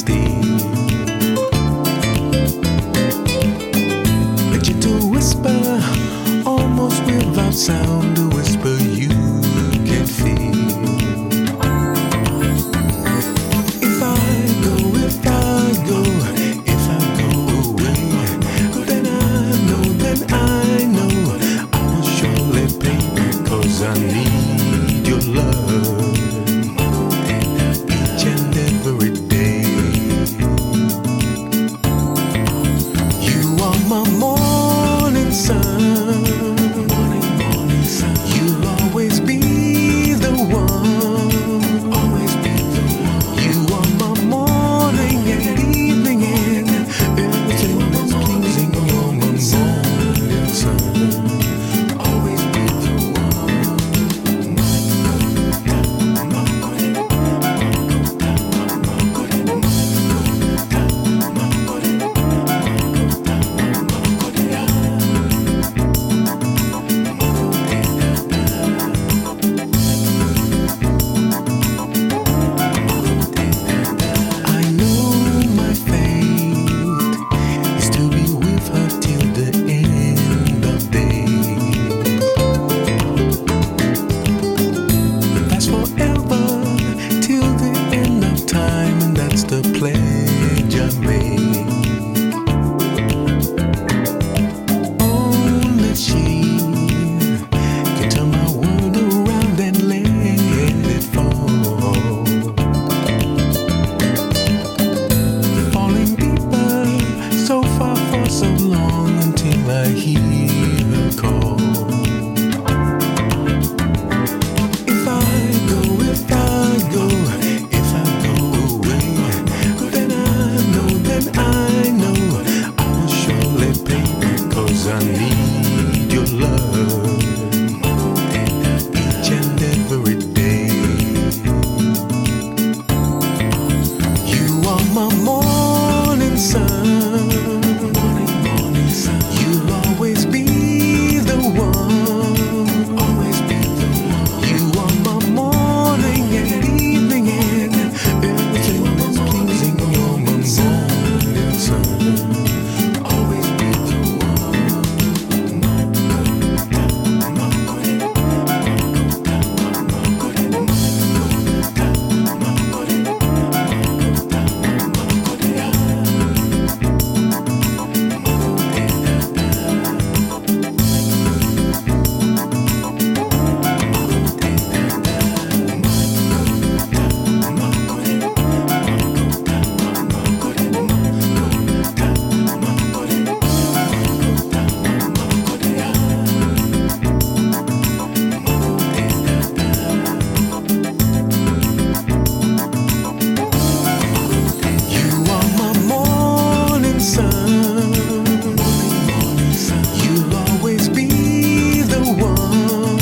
stay. A gentle whisper, almost without sound, a whisper you can feel. If I go away, then I know I will surely pay, 'cause I need your love each and every day. You are my morning sun. You'll always be the one. You are my morning and evening and everything that's pleasing. You're my morning sun. Always be the I know my fate is to be with her till the end of days. And that's forever till the end of time, and that's the pledge I made. Only she can turn my world around and let it fall. Falling deeper, so far for so long, until I hear her call. If I go away, then I know I will surely pay, 'cause I need your love each and every day. You are my morning sun. You'll always be the one. You are my morning and evening and everything that's pleasing. You're my morning sun. Always be the You are my morning sun. You'll always be the one.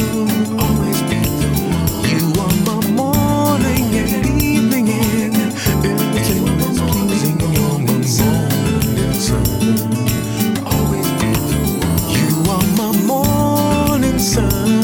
You are my morning and evening and everything that's pleasing. You're my morning sun. Always be the one. You are my morning sun.